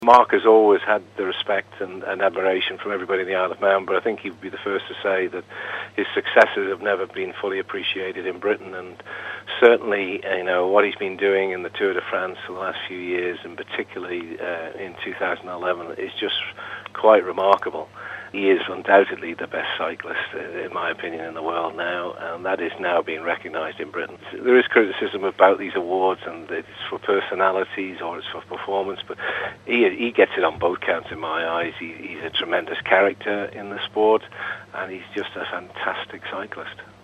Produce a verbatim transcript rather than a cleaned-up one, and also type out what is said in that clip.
Mark has always had the respect and, and admiration from everybody in the Isle of Man, but I think he would be the first to say that his successes have never been fully appreciated in Britain, and certainly, you know, what he's been doing in the Tour de France for the last few years, and particularly uh, in two thousand eleven, is just quite remarkable. He is undoubtedly the best cyclist, in my opinion, in the world now, and that is now being recognised in Britain. There is criticism about these awards, and it's for personalities or it's for performance, but he he gets it on both counts in my eyes. He, he's a tremendous character in the sport, and he's just a fantastic cyclist.